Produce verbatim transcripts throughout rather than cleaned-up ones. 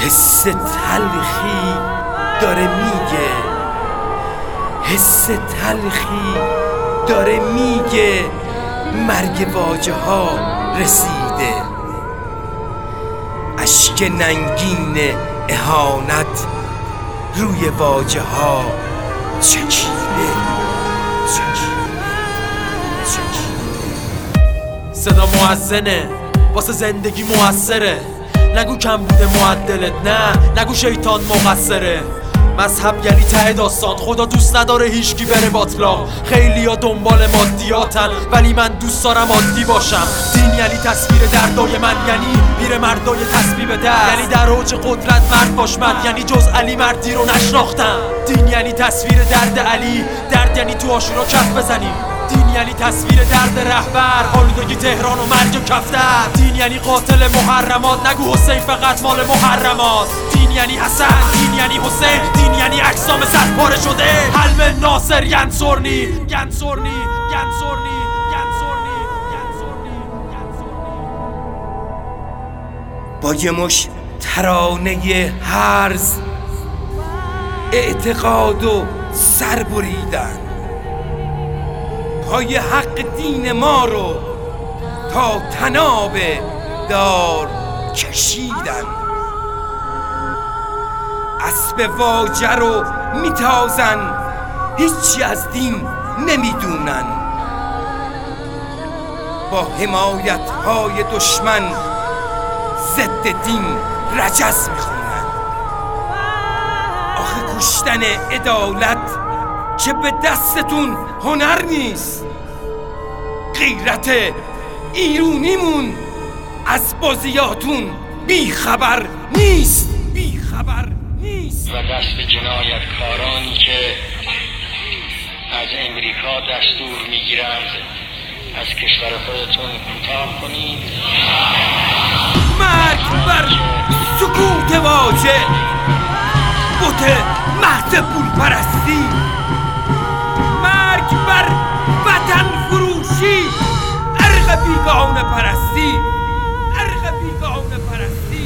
حس تلخی داره میگه، حس تلخی داره میگه مرگ واجه ها رسیده. اشک ننگین اهانت روی واجه ها چکیده. صدا مؤذنه واسه زندگی موثره، نگو کم بوده معدلت، نه نگو شیطان مقصره. مذهب یعنی ته داستان، خدا دوست نداره هیچکی بره باطلاق. خیلی ها دنبال مادیاتن ولی من دوست دارم عادی باشم. دین یعنی تصویر دردای من، یعنی پیر مردای تسبیح دست، یعنی در اوج قدرت مرد باش مرد، یعنی جز علی مردی رو نشناختم. دین یعنی تصویر درد علی، درد یعنی تو عاشورا کف بزنیم. دین یعنی تصویر درد رهبر، آلودگی تهران و مرگ و کفتر. دین یعنی قاتل محرمات، نگو حسین فقط مال محرمات. دین یعنی حسن، دین یعنی حسین، دین یعنی اجسام صد پاره شده. حلم ناصر ینصرنی ینصرنی ینصرنی ینصرنی ینصرنی. با یه مش ترانه هرز اعتقاد و سر بریدن، پای حق دین ما رو تا طناب دار کشیدن. اسب واجه رو میتازن، هیچی از دین نمیدونن. با حمایت های دشمن ضد دین رجز میخونن. آخه کشتن عدالت که به دستتون هنر نیست. غیرت ایرونیمون از بازیاتون بی خبر نیست، بی خبر نیست. و دست جنایتکارانی که از امریکا دستور میگیرند از کشور خودتون کوتاه کنید. مرگ بر سکوت واجه، بت مهد پول پرستی. مرگ بر وطن فروشی، ارق بیگانه پرستی، ارق بیگانه پرستی.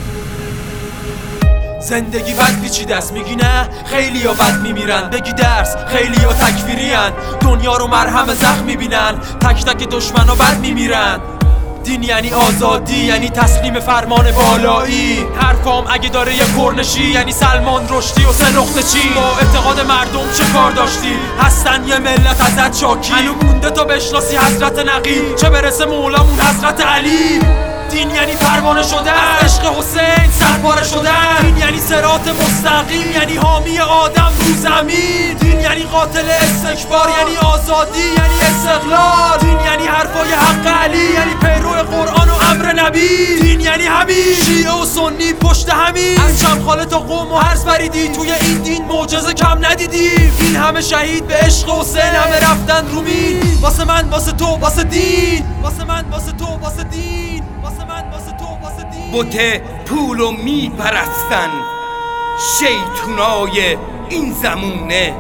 زندگی بد پیچیده است میگی نه، خیلی ها بد میمیرن. بگی درس، خیلی ها تکفیری هن، دنیا رو مرهم زخم میبینن. تک تک دشمن ها بد میمیرن. دین یعنی آزادی، یعنی تسلیم فرمان بالایی. حرفام اگه داره یه کرنشی، یعنی سلمان رشدی و سه نقطه چی. با اعتقاد مردم چه کار داشتی؟ هستن یه ملت ازت شاکی. هنو مونده تا بشناسی حضرت نقی، چه برسه مولامون حضرت علی. دین یعنی پروانه شدن، عشق حسین سرپاره شدن. دین یعنی صراط مستقیم، یعنی حامی آدم رو زمین. دین یعنی قاتل استکبار، یعنی آزادی، یعنی استقلال. دین یعنی حرفای حق علی، یعنی پیرو قرآن و امر نبی. دین یعنی همین شیعه و سنی پشت همین، از چمخاله تا قم و هرز بریدی. توی این دین معجزه کم ندیدیم. این همه شهید به عشق حسین، همه رفتن رو مین. واسه من واسه تو واسه دین، واسه من واسه تو واسه دین، واسه من واسه تو واسه دین. بت پولو میپرستن شیطونای این زمونه.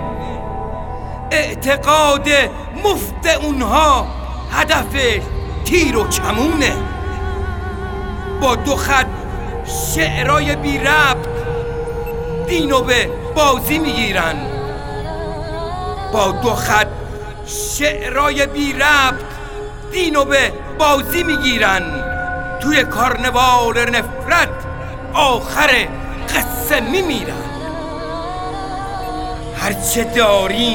اعتقاد مفت اونها هدف تیر و کمونه. با دو خط شعرای بی ربط دینو به بازی میگیرن. با دو خط شعرای بی ربط دینو به بازی میگیرن. توی کارنوال نفرت آخر قصه میمیرن. هرچه داریم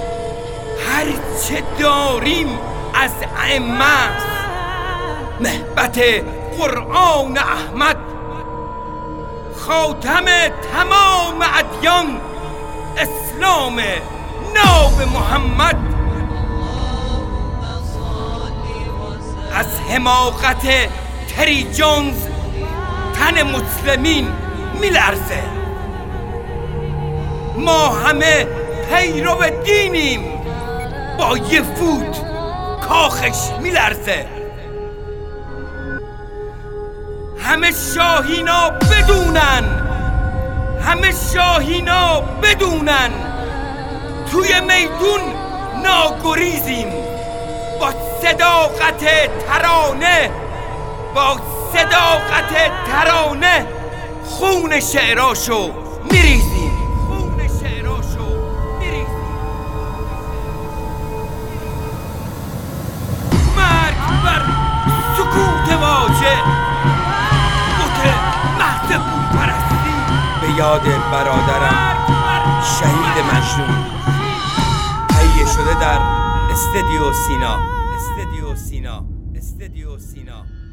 هرچه داریم از ائمه است، نهبت قرآن احمد، خاتم تمام ادیان، اسلام ناب محمد. از حماقت تری جونز تن مسلمین میلرزه. ما همه پیرو دینیم، با یه فوت کاخش میلرزه. همه شاهینا بدونن، همه شاهینا بدونن توی میدون ناگریزیم. با صداقت ترانه، با صداقت ترانه خون شعراشو میریزیم خون شعراشو میریزیم مرگ بر سکوت واژه بوت محض پول پرستی به یاد برادرم شهید مجنون تهیه شده در استدیو سینا استدیو سینا استدیو سینا